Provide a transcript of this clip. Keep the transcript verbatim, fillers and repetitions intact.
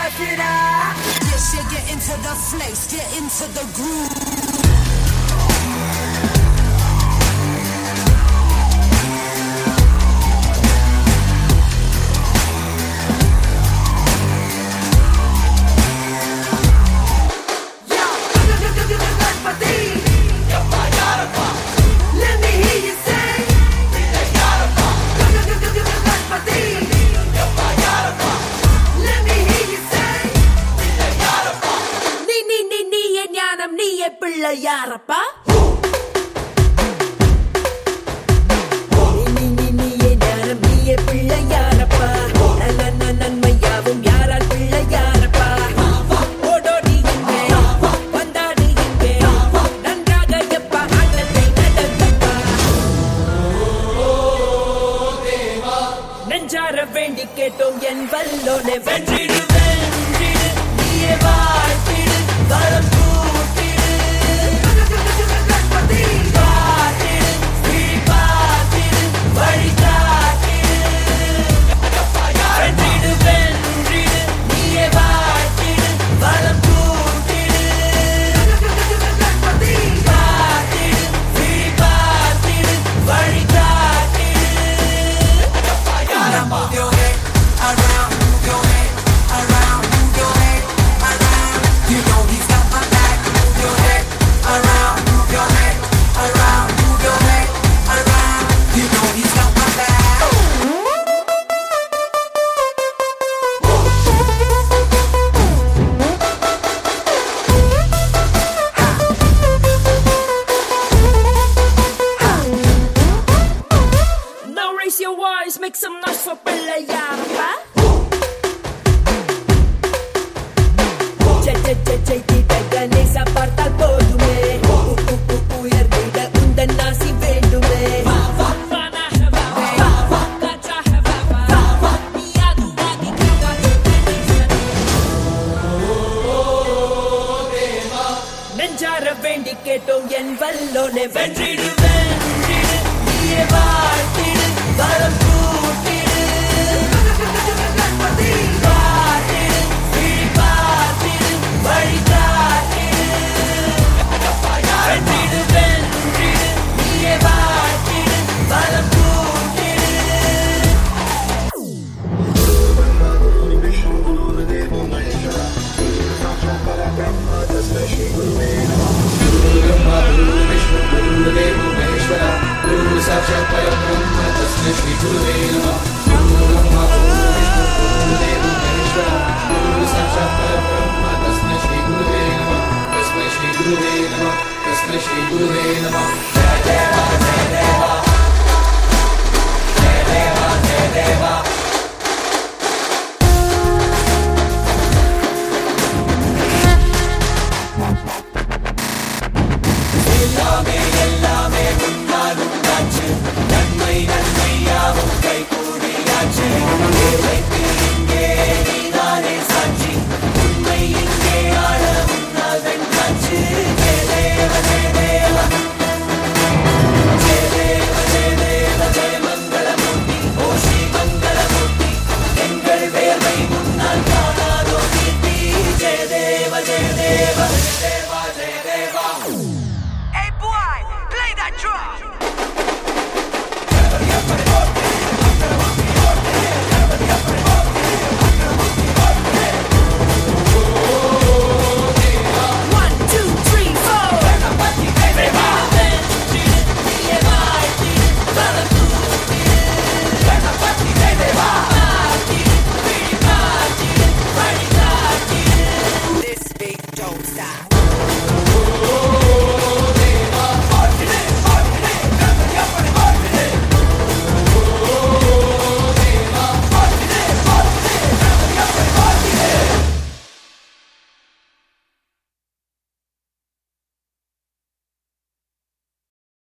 F it up. This shit, get into the flex, get into the groove. பிள்ளையாரப்பா பிள்ளையாரப்பா நன்மையாவும் யாரால் பிள்ளையாரப்பா ஓடோடி இங்கே வந்தாடி இங்கே நன்றாக எப்பா ஆட்டத்தை நடத்தப்பா நெஞ்சார வேண்டி கேட்டோம் என் வல்லோனே வென்றிடு வென்றிடு நீயே வாழ்த்திடு வரம் your voice, make some noise for பிள்ளையாரப்பா ஜெய் ஜெய் ஜெய் ஜெய் தீட்ட கணேசா பார்த்தால் போதுமே உயர்ந்திட உந்தன் நாசி வேண்டுமே நெஞ்சார வேண்டி கேட்டோம் என் வல்லோனே வென்றிடு வென்றிடு நீயே வாழ்த்திடு வரம் கூட்டிடு பார்த்திடு விழி பார்த்திடு வழி காட்டிடு வென்றிடு வென்றிடு நீயே வாழ்த்திடு வரம் கூட்டிடு Guru Sakshat Parabrahma Tasmai Shri Guruve Namah Guru Brahma Guru Vishnu Guru Devo Maheshwara Guru Sakshat Parabrahma Tasmai Shri Guruve Namah Tasmai Shri Guruve Namah Tasmai Shri Guruve Namah Jai Deva Jai Deva Jai Deva Jai Deva Ellame ellame nannai nannai yaavum kai koodiyachu